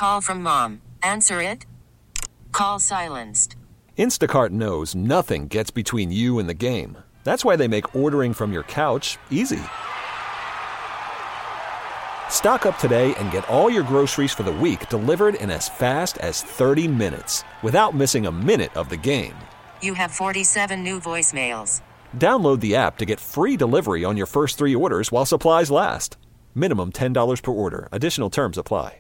call from mom. Answer it. Call silenced. Instacart knows nothing gets between you and the game. That's why they make ordering from your couch easy. Stock up today and get all your groceries for the week delivered in as fast as 30 minutes without missing a minute of the game. You have 47 new voicemails. Download the app to get free delivery on your first 3 orders while supplies last. Minimum $10 per order. Additional terms apply.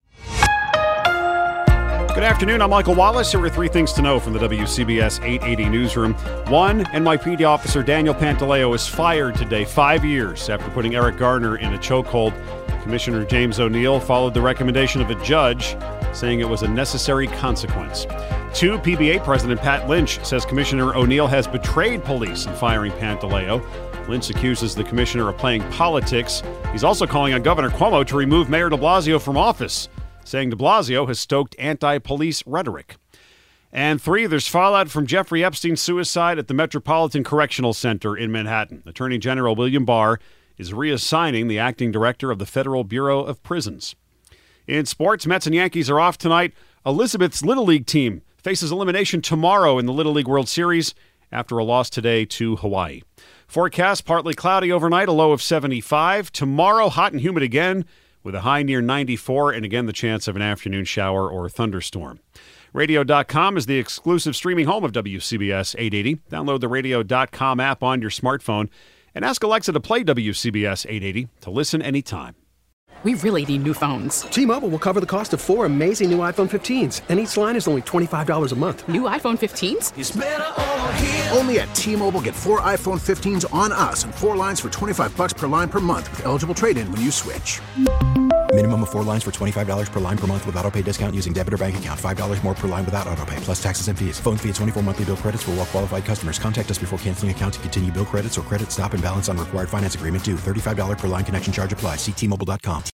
Good afternoon. I'm Michael Wallace. Here are 3 things to know from the WCBS 880 newsroom. 1, NYPD officer Daniel Pantaleo is fired today, 5 years after putting Eric Garner in a chokehold. Commissioner James O'Neill followed the recommendation of a judge, saying it was a necessary consequence. 2, PBA President Pat Lynch says Commissioner O'Neill has betrayed police in firing Pantaleo. Lynch accuses the commissioner of playing politics. He's also calling on Governor Cuomo to remove Mayor de Blasio from office, saying de Blasio has stoked anti-police rhetoric. And 3, there's fallout from Jeffrey Epstein's suicide at the Metropolitan Correctional Center in Manhattan. Attorney General William Barr is reassigning the acting director of the Federal Bureau of Prisons. In sports, Mets and Yankees are off tonight. Elizabeth's Little League team faces elimination tomorrow in the Little League World Series after a loss today to Hawaii. Forecast, partly cloudy overnight, a low of 75. Tomorrow, hot and humid again with a high near 94, and again the chance of an afternoon shower or thunderstorm. Radio.com is the exclusive streaming home of WCBS 880. Download the Radio.com app on your smartphone and ask Alexa to play WCBS 880 to listen anytime. We really need new phones. T-Mobile will cover the cost of 4 amazing new iPhone 15s, and each line is only $25 a month. New iPhone 15s? It's better over here. Only at T-Mobile, get 4 iPhone 15s on us and 4 lines for $25 per line per month with eligible trade-in when you switch. Minimum of 4 lines for $25 per line per month with autopay discount using debit or bank account. $5 more per line without autopay, plus taxes and fees. Phone fee at 24 monthly bill credits for well-qualified customers. Contact us before canceling account to continue bill credits or credit stop and balance on required finance agreement due. $35 per line connection charge applies. See T-Mobile.com.